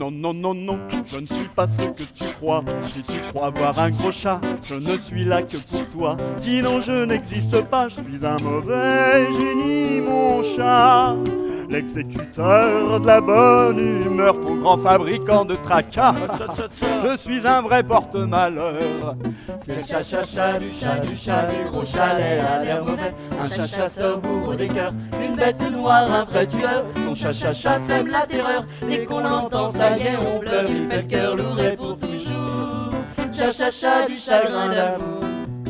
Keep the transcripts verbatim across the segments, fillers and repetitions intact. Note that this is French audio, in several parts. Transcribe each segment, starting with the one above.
non, non, non, non, je ne suis pas ce que tu crois. Si tu crois voir un gros chat, je ne suis là que pour toi. Sinon je n'existe pas, je suis un mauvais génie, mon chat. L'exécuteur de la bonne humeur, ton grand fabricant de tracas. Je suis un vrai porte-malheur. C'est le cha-cha-cha du chat, du chat, du gros chalet à l'air mauvais. Un chat chasseur bourreau des cœurs, une bête noire, un vrai tueur. Son cha-cha-cha sème la terreur. Dès qu'on l'entend, ça y est, on pleure. Il fait le cœur lourd et pour toujours. Cha-cha-cha du chagrin d'amour.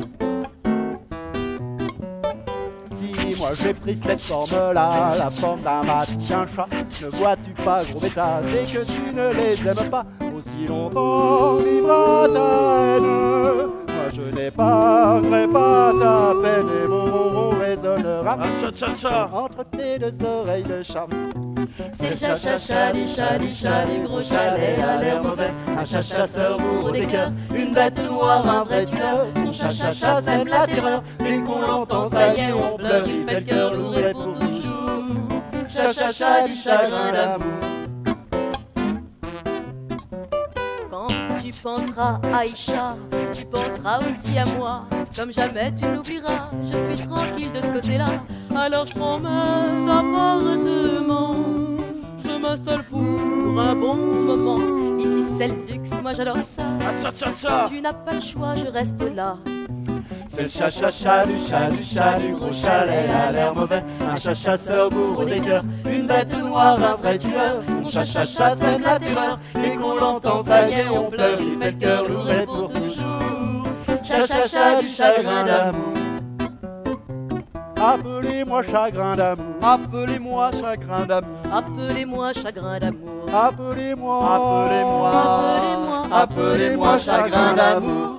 Si moi j'ai pris cette forme-là, la forme d'un matin chat, ne vois-tu pas, gros bêta, c'est que tu ne les aimes pas. Aussi longtemps vivra ta haine. Moi je n'épargnerai pas ta peine et mon ronron résonnera entre tes deux oreilles de chat. C'est le cha-cha-cha du chat, du chat, du gros chalet à l'air mauvais. Un chat chasseur bourreau des cœurs, une bête noire, un vrai tueur. Son cha-cha-cha sème la terreur. Dès qu'on l'entend, ça y est, on pleure. Il fait le cœur lourd et pour toujours. Cha-cha-cha du chagrin d'amour. Quand tu penseras à Aïcha, tu penseras aussi à moi. Comme jamais tu l'oublieras, je suis tranquille de ce côté-là. Alors je prends mes appartements, je m'installe pour un bon moment. Ici c'est le luxe, moi j'adore ça. Tu n'as pas le choix, je reste là. C'est le cha-cha-cha du chat, du chat, du gros chalet à l'air mauvais. Un chat chasseur bourreau des cœurs, une bête noire, un vrai tueur. Son cha-cha-cha sème la terreur. Dès qu'on l'entend, ça y est, on pleure. Il fait le cœur lourd et pour toujours. Cha-cha-cha du chagrin d'amour. Appelez-moi chagrin d'amour, appelez-moi chagrin d'amour, Appelez-moi chagrin d'amour, appelez-moi, Appelez-moi, appelez-moi, appelez-moi chagrin d'amour.